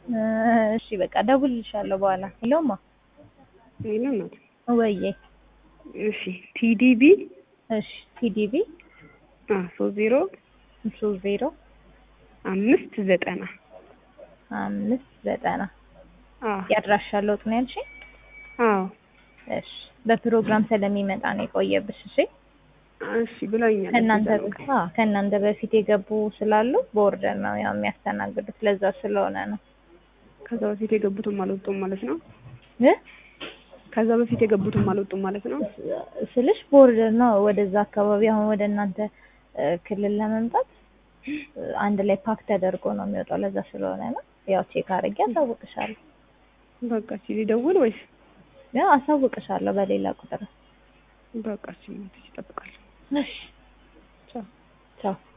እሺ በቃ ደውልልሻለሁ በኋላ። ሄሎማ ይሄንን ወይዬ እሺ ቲዲቢ እሺ ቲዲቢ 30 30 590 590 ያድራሻለሁ ነው ያልሽኝ? አዎ እሺ በፕሮግራም ስለሚመጣ ነው የቆየብሽ። እሺ ብላኛለች። ከእናንተ በፊት የገቡ ስላሉ በኦርደር ነው ያው የሚያስተናግዱት ለዛ ስለሆነ ነው። ከዛ በፊት የገቡትም አልወጡም ማለት ነው? እ ከዛ በፊት የገቡትም አልወጡም ማለት ነው? ስልሽ በኦርደር ነው ወደዛ አካባቢ አሁን ወደ እናንተ ክልል ለመምጣት አንድ ላይ ፓክ ተደርጎ ነው የሚወጣው ለዛ ስለሆነ ነው። ያው ቼክ አድርጌ አሳውቅሻለሁ። በቃ እሺ ልደውል ወይስ? ያው አሳውቅሻለሁ በሌላ ቁጥር። በቃ እሺ እጠብቃለሁ። እሺ ቻው ቻው።